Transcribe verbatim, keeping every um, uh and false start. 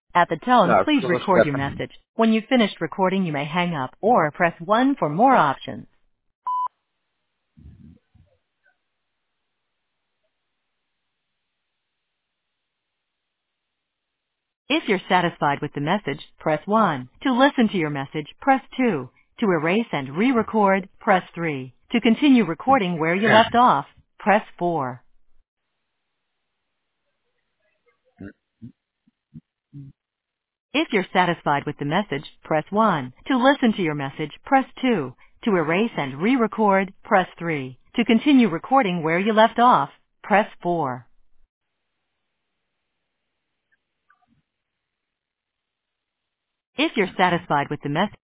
At the tone, No, please cross record your reference. message. When you've finished recording, you may hang up or press one for more options. If you're satisfied with the message, press one. To listen to your message, press two. To erase and re-record, press three. To continue recording where you left off, press four. If you're satisfied with the message, press one. To listen to your message, press two. To erase and re-record, press three. To continue recording where you left off, press four. If you're satisfied with the message,